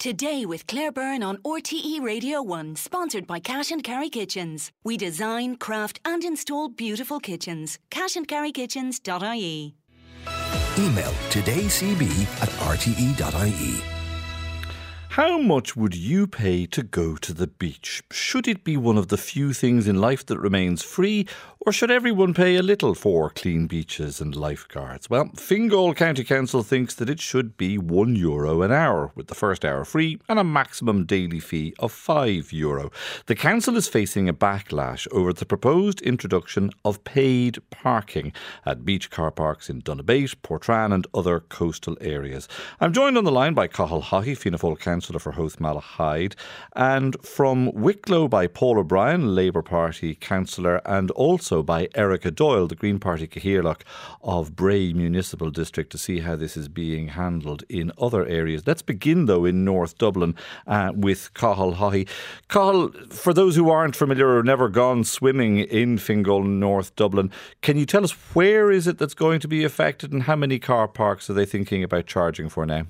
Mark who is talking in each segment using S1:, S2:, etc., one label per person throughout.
S1: Today with Claire Byrne on RTE Radio 1, sponsored by Cash and Carry Kitchens. We design, craft and install beautiful kitchens. cashandcarrykitchens.ie.
S2: Email todaycb@rte.ie.
S3: How much would you pay to go to the beach? Should it be one of the few things in life that remains free, or should everyone pay a little for clean beaches and lifeguards? Well, Fingal County Council thinks that it should be €1 an hour, with the first hour free and a maximum daily fee of €5. The council is facing a backlash over the proposed introduction of paid parking at beach car parks in Donabate, Portrane and other coastal areas. I'm joined on the line by Cathal Haughey, Fianna Fáil Councillor for Howth Malahide, and from Wicklow by Paul O'Brien, Labour Party Councillor, and also by Erica Doyle, the Green Party Cathaoirleach of Bray Municipal District, to see how this is being handled in other areas. Let's begin, though, in North Dublin with Cathal Haughey. Cathal, for those who aren't familiar or never gone swimming in Fingal, North Dublin, can you tell us where is it that's going to be affected and how many car parks are they thinking about charging for now?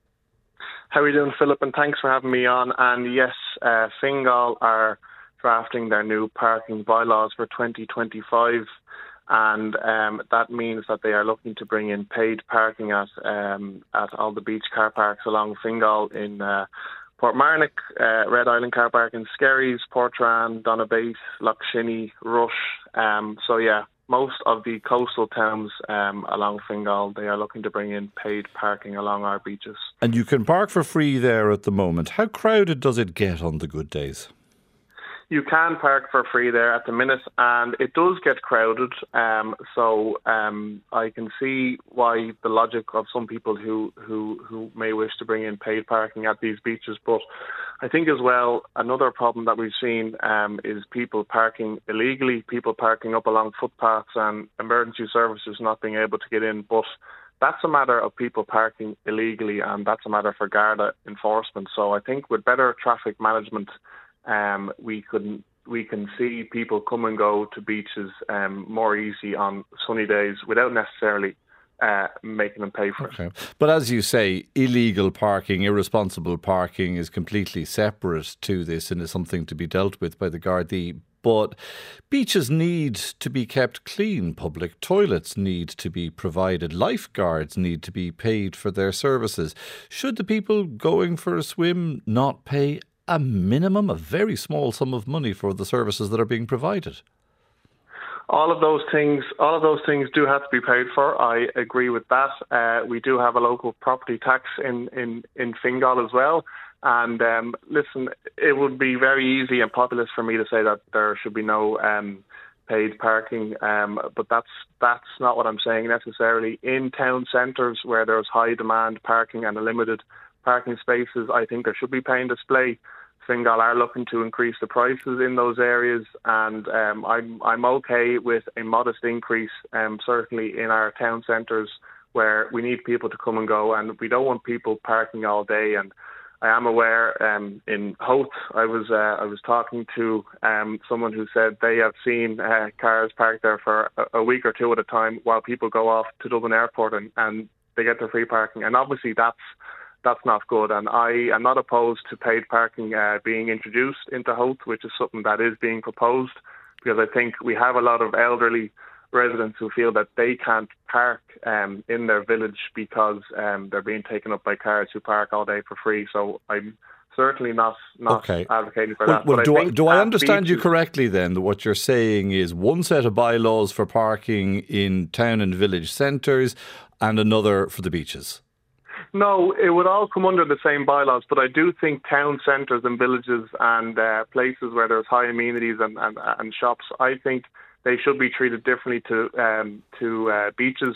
S4: How are you doing, Philip? And thanks for having me on. And yes, Fingal are drafting their new parking bylaws for 2025. And that means that they are looking to bring in paid parking at all the beach car parks along Fingal in Portmarnock, Red Island Car Park in Skerries, Portrane, Donabate, Lough Rush. So yeah, most of the coastal towns along Fingal, they are looking to bring in paid parking along our beaches. And
S3: you can park for free there at the moment. How crowded does it get on the good days?
S4: You can park for free there at the minute, and it does get crowded. So I can see why the logic of some people who may wish to bring in paid parking at these beaches. But I think as well, another problem that we've seen is people parking illegally, people parking up along footpaths and emergency services not being able to get in. But that's a matter of people parking illegally, and that's a matter for Garda enforcement. So I think with better traffic management, we can see people come and go to beaches more easy on sunny days without necessarily making them pay for it.
S3: But as you say, illegal parking, irresponsible parking is completely separate to this and is something to be dealt with by the Gardaí. But beaches need to be kept clean, public toilets need to be provided, lifeguards need to be paid for their services. Should the people going for a swim not pay a minimum, a very small sum of money for the services that are being provided?
S4: All of those things do have to be paid for. I agree with that. We do have a local property tax in Fingal as well. And listen, it would be very easy and populist for me to say that there should be no paid parking, but that's not what I'm saying necessarily. In town centres where there's high demand parking and a limited parking spaces, I think there should be pay and display. Fingal are looking to increase the prices in those areas, and I'm okay with a modest increase, certainly in our town centres where we need people to come and go, and we don't want people parking all day. And I am aware in Howth, I was talking to someone who said they have seen cars parked there for a week or two at a time while people go off to Dublin Airport and they get their free parking. And obviously that's not good. And I am not opposed to paid parking being introduced into Howth, which is something that is being proposed, because I think we have a lot of elderly residents who feel that they can't park in their village because they're being taken up by cars who park all day for free. So I'm certainly not advocating for that.
S3: Well, do I understand you correctly then, that what you're saying is one set of bylaws for parking in town and village centres and another for the beaches?
S4: No, it would all come under the same bylaws, but I do think town centres and villages and places where there's high amenities and shops, I think they should be treated differently to beaches.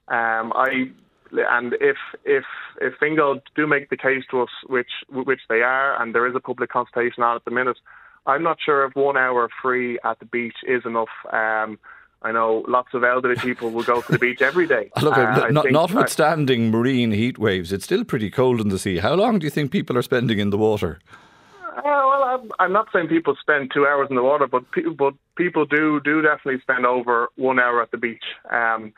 S4: And if Fingal do make the case to us, which they are, and there is a public consultation on at the minute, I'm not sure if 1 hour free at the beach is enough. I know lots of elderly people will go to the beach every day.
S3: Look, notwithstanding marine heat waves, it's still pretty cold in the sea. How long do you think people are spending in the water?
S4: Well, I'm not saying people spend 2 hours in the water, but people do definitely spend over 1 hour at the beach.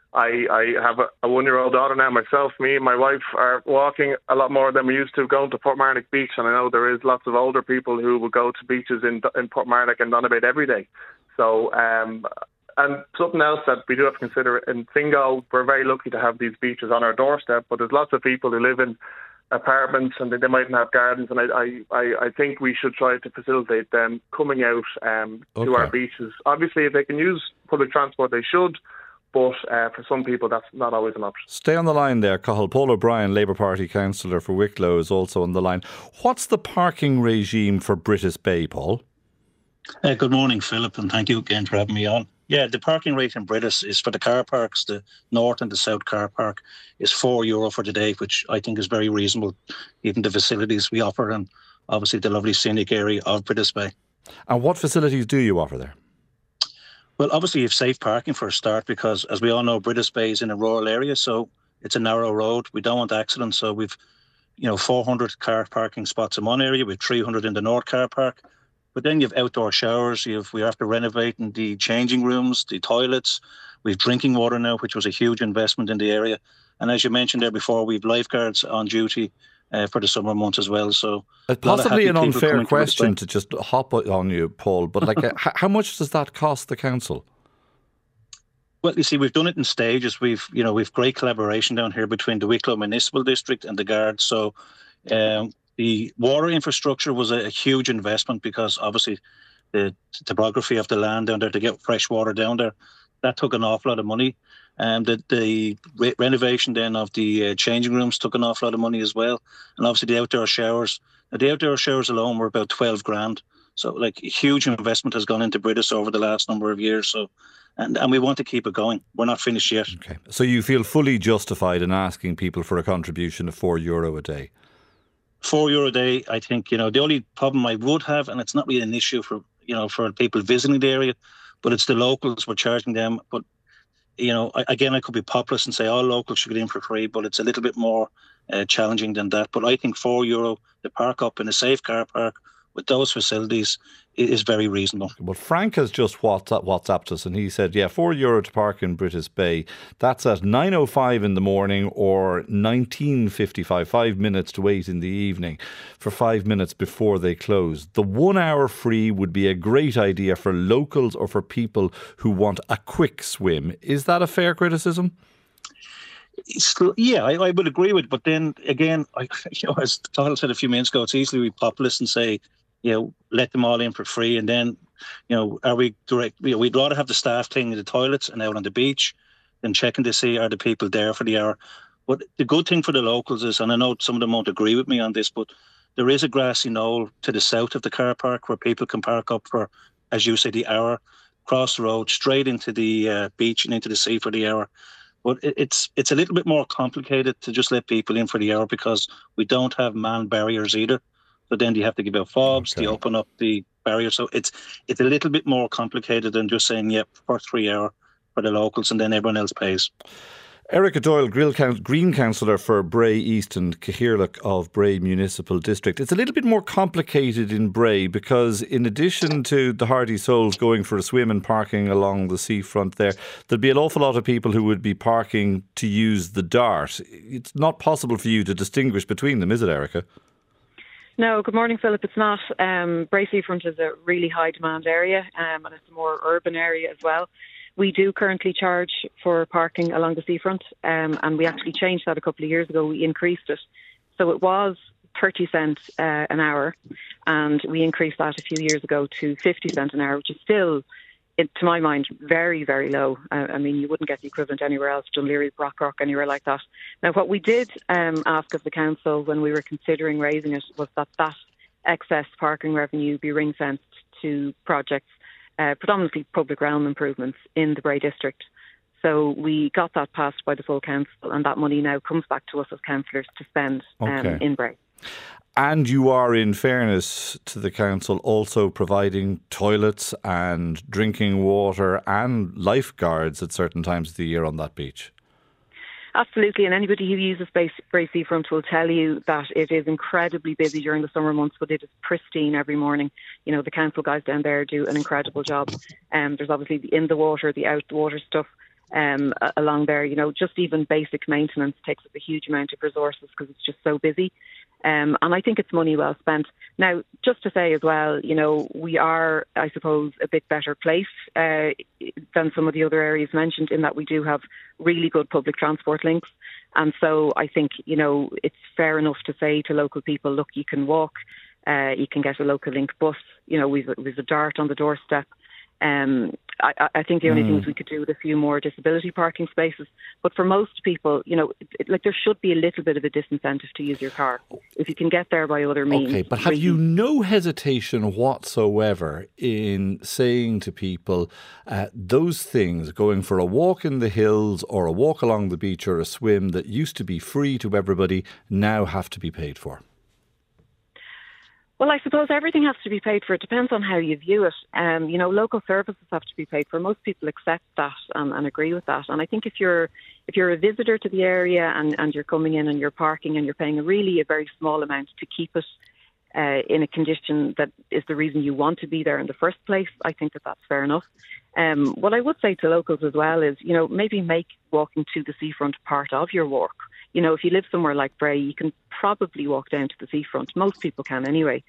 S4: I have a 1-year-old daughter now myself. Me and my wife are walking a lot more than we used to, going to Portmarnock Beach, and I know there is lots of older people who will go to beaches in Portmarnock and Donabate every day. So, and something else that we do have to consider, in Fingal, we're very lucky to have these beaches on our doorstep, but there's lots of people who live in apartments and they mightn't have gardens, and I think we should try to facilitate them coming out to our beaches. Obviously, if they can use public transport, they should, but for some people that's not always an option.
S3: Stay on the line there, Cathal. Paul O'Brien, Labour Party councillor for Wicklow, is also on the line. What's the parking regime for Brittis Bay, Paul?
S2: Good morning, Philip, and thank you again for having me on. Yeah, the parking rate in Brittis is for the car parks, the north and the south car park, is €4 for the day, which I think is very reasonable, given the facilities we offer and obviously the lovely scenic area of Brittis Bay.
S3: And what facilities do you offer there?
S2: Well, obviously you have safe parking for a start, because as we all know, Brittis Bay is in a rural area, so it's a narrow road. We don't want accidents, so we've 400 car parking spots in one area, with 300 in the north car park. But then you have outdoor showers, we have to renovate the changing rooms, the toilets. We have drinking water now, which was a huge investment in the area. And as you mentioned there before, we have lifeguards on duty for the summer months as well. So
S3: possibly an unfair question to just hop on you, Paul, but how much does that cost the council?
S2: Well, you see, we've done it in stages. We've great collaboration down here between the Wicklow Municipal District and the Guards. So the water infrastructure was a huge investment, because obviously the topography of the land down there to get fresh water down there, that took an awful lot of money. And the renovation then of the changing rooms took an awful lot of money as well. And obviously the outdoor showers. Now, the outdoor showers alone were about 12 grand. So a huge investment has gone into Brittis over the last number of years. So, and we want to keep it going. We're not finished yet.
S3: Okay. So you feel fully justified in asking people for a contribution of €4 a day?
S2: €4 a day, I think, the only problem I would have, and it's not really an issue for people visiting the area, but it's the locals, we're charging them. But, I could be populist and say all locals should get in for free, but it's a little bit more challenging than that. But I think €4 to park up in a safe car park with those facilities is very reasonable.
S3: Well, Frank has just WhatsApped us, and he said, €4 to park in Brittis Bay. That's at 9:05 in the morning or 19:55, 5 minutes to wait in the evening for 5 minutes before they close. The 1 hour free would be a great idea for locals or for people who want a quick swim. Is that a fair criticism?
S2: Yeah, I would agree with it. But then again, as Cathal said a few minutes ago, it's easily be populist and say, let them all in for free. And then, are we direct? We'd rather have the staff cleaning the toilets and out on the beach than checking to see are the people there for the hour. But the good thing for the locals is, and I know some of them won't agree with me on this, but there is a grassy knoll to the south of the car park where people can park up for, as you say, the hour, cross the road, straight into the beach and into the sea for the hour. But it's a little bit more complicated to just let people in for the hour, because we don't have manned barriers either. So then you have to give out fobs, to open up the barrier. So it's a little bit more complicated than just saying, for 3 hours for the locals and then everyone else pays.
S3: Erica Doyle, Green Councillor for Bray East and Cathaoirleach of Bray Municipal District. It's a little bit more complicated in Bray, because in addition to the hardy souls going for a swim and parking along the seafront there'd be an awful lot of people who would be parking to use the Dart. It's not possible for you to distinguish between them, is it, Erica?
S5: No, good morning, Philip. It's not. Bray Seafront is a really high demand area, and it's a more urban area as well. We do currently charge for parking along the seafront, and we actually changed that a couple of years ago. We increased it. So it was 30 cents an hour, and we increased that a few years ago to 50 cents an hour, which is still, to my mind, very, very low. I mean, you wouldn't get the equivalent anywhere else, Dunleary, Brockrock, anywhere like that. Now, what we did ask of the council when we were considering raising it was that excess parking revenue be ring-fenced to projects, predominantly public realm improvements in the Bray district. So we got that passed by the full council, and that money now comes back to us as councillors to spend in Bray.
S3: And you are, in fairness to the council, also providing toilets and drinking water and lifeguards at certain times of the year on that beach.
S5: Absolutely, and anybody who uses Bray Seafront will tell you that it is incredibly busy during the summer months, but it is pristine every morning. The council guys down there do an incredible job. There's obviously the in the water, the out the water stuff. along there. Just even basic maintenance takes up a huge amount of resources because it's just so busy. And I think it's money well spent. Now, just to say as well, we are, I suppose, a bit better placed than some of the other areas mentioned in that we do have really good public transport links. And so I think, it's fair enough to say to local people, look, you can walk, you can get a local link bus, we've a DART on the doorstep. I think the only things we could do with a few more disability parking spaces. But for most people, there should be a little bit of a disincentive to use your car if you can get there by other means.
S3: Okay, but have you no hesitation whatsoever in saying to people those things, going for a walk in the hills or a walk along the beach or a swim that used to be free to everybody now have to be paid for?
S5: Well, I suppose everything has to be paid for. It depends on how you view it. Local services have to be paid for. Most people accept that and agree with that. And I think if you're a visitor to the area and you're coming in and you're parking and you're paying a very small amount to keep it in a condition that is the reason you want to be there in the first place, I think that's fair enough. What I would say to locals as well is, maybe make walking to the seafront part of your walk. If you live somewhere like Bray, you can probably walk down to the seafront. Most people can anyway.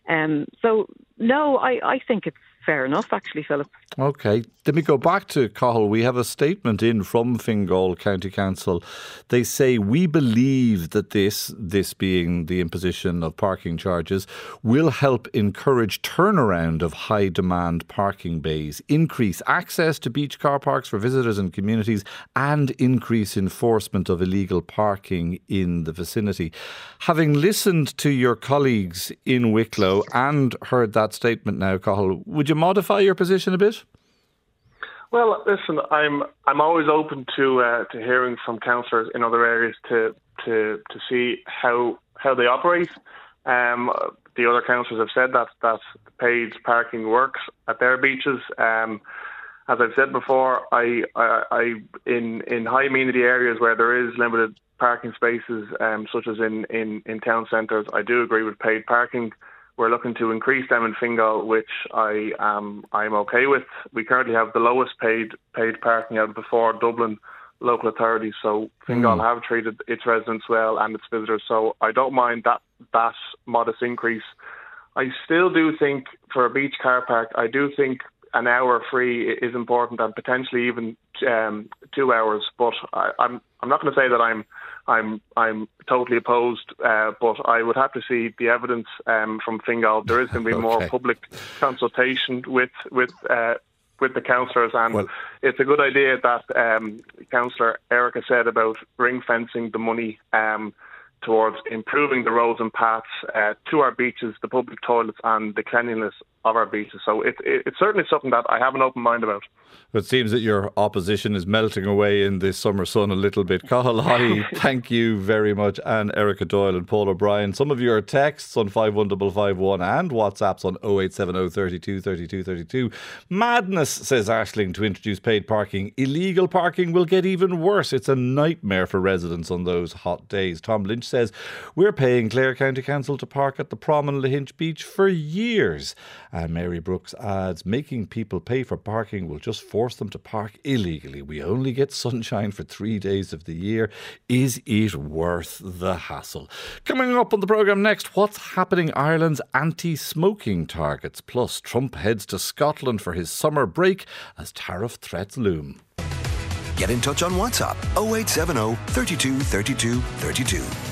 S5: I think it's fair enough, actually, Philip.
S3: OK. Let me go back to Cathal. We have a statement in from Fingal County Council. They say, we believe that this being the imposition of parking charges, will help encourage turnaround of high demand parking bays, increase access to beach car parks for visitors and communities, and increase enforcement of illegal parking in the vicinity. Having listened to your colleagues in Wicklow and heard that statement now, Cathal, would you modify your position a bit?
S4: Well, listen, I'm always open to hearing from councillors in other areas to see how they operate. The other councillors have said that paid parking works at their beaches. As I've said before, I in high amenity areas where there is limited parking spaces, such as in town centres, I do agree with paid parking. We're looking to increase them in Fingal, which I'm okay with. We currently have the lowest paid parking out of the 4 Dublin local authorities, so Fingal have treated its residents well and its visitors, so I don't mind that modest increase. I still do think for a beach car park, I do think an hour free is important, and potentially even 2 hours. But I'm not going to say that I'm totally opposed, but I would have to see the evidence from Fingal. There is going to be more public consultation with the councillors, and it's a good idea that Councillor Erica said about ring fencing the money towards improving the roads and paths to our beaches, the public toilets and the cleanliness of our beaches. So it's certainly something that I have an open mind about.
S3: It seems that your opposition is melting away in this summer sun a little bit. Cathal Haughey, thank you very much. And Erica Doyle and Paul O'Brien. Some of your texts on 51551 and WhatsApps on 0870 32 32 32. Madness, says Aisling, to introduce paid parking. Illegal parking will get even worse. It's a nightmare for residents on those hot days. Tom Lynch says, we're paying Clare County Council to park at the Prom and Lahinch Beach for years. And Mary Brooks adds, making people pay for parking will just force them to park illegally. We only get sunshine for 3 days of the year. Is it worth the hassle? Coming up on the programme next, what's happening Ireland's anti-smoking targets? Plus, Trump heads to Scotland for his summer break as tariff threats loom.
S6: Get in touch on WhatsApp 0870 32 32 32.